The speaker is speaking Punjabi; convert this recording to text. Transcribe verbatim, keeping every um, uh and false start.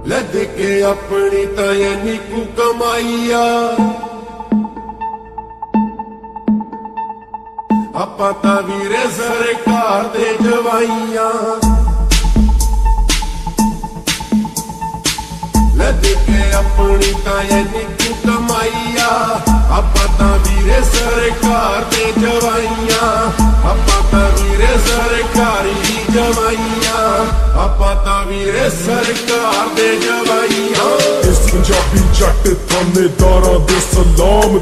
ਲੱਦ ਕੇ ਆਪਣੀ ਤਾਂ ਐਨੀ ਕੁ ਕਮਾਈਆ ਆਪਾਂ ਤਾਂ ਵੀਰੇ ਸਰਕਾਰ ਦੇ ਜਵਾਈਆਂ ਲੱਦ ਕੇ ਆਪਣੀ ਤਾਂ ਐਨੀ ਕੁ ਕਮਾਈਆ ਆਪਾਂ ਤਾਂ ਵੀਰੇ ਸਰਕਾਰ ਦੇ ਜਵਾਈਆਂ ਆਪਾਂ ਤਾਂ ਵੀਰੇ ਸਰਕਾਰੀ ਜਵਾਈਆਂ ਆਪਾਂ ਤਾਂ ਵੀਰੇ ਸਰਕਾਰ ਦੇ ਜਵਾਈਆਂ। ਇਸ ਪੰਜਾਬੀ ਜੱਟ ਥਾਣੇਦਾਰਾਂ ਦੇ ਸਲਾਮ